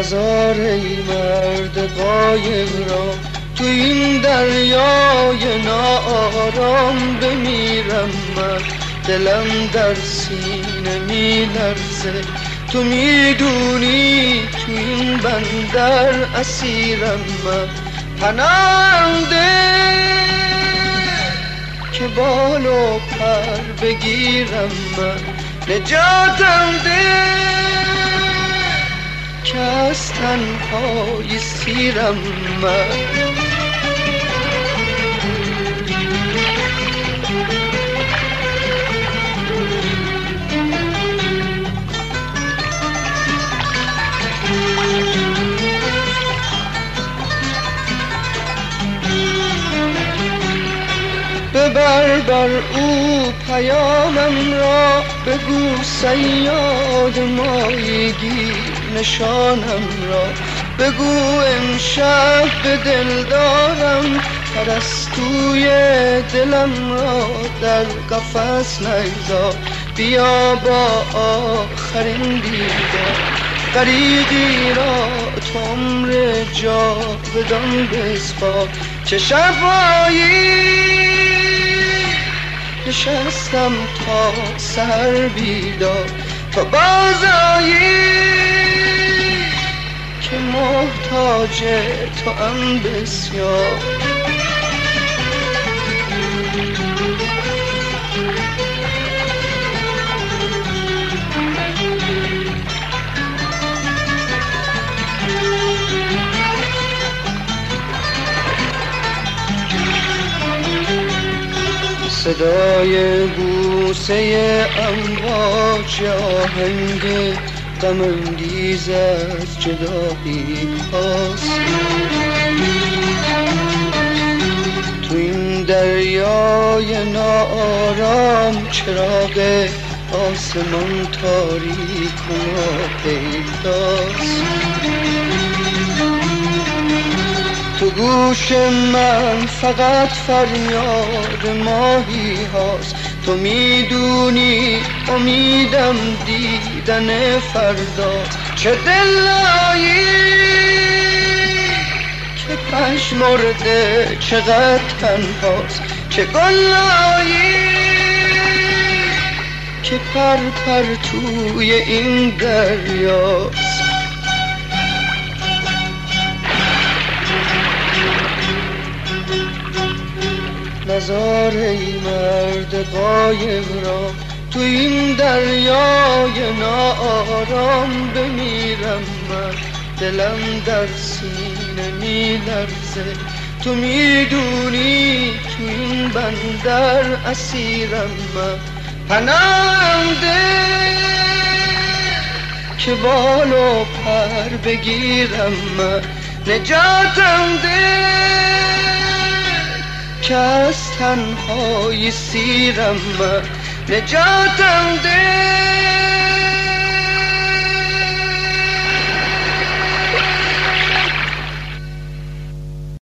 نزار ای مرد غایب را تو این دریای ناآرام بمیرم من. دلم در سینه می لرزه، تو میدونی تو این بندر اسیرم من. پناهم ده که بال و پر بگیرم من، نجاتم ده که از تنهایی سیرم من. ببر بر او پیامم را، بگو صیاد ماهیگیر نشانم را. بگو امشب به دلدارم پرستوی دلم را در قفس نگذار. بیا با آخرین دیدار غریقی را تو عمر جاودان بسپار. چه شبایی نشستم تا سحر بیدار، تو بازایی که محتاج تو ام بسیار. صدای بوسه امواج آهنگ غم انگیز از جدایی هاست. تو این دریای ناآرام چراغ آسمان تاریک و ناپیداست. تو گوش من فقط فریاد ماهی هاست. تو میدونی امیدم دیدن فرداست. چه دلایی که پژمرده چقدر تنهاست. چه گلایی که پر توی این دریاست. نزار ای مرد غایب را تو این دریای ناآرام بمیرم من. دلم در سینه می لرزه، تو میدونی تو این بندر اسیرم من. پناهم ده که بال و پر بگیرم من، نجاتم ده که از تنهایی سیرم من. نجاتم ده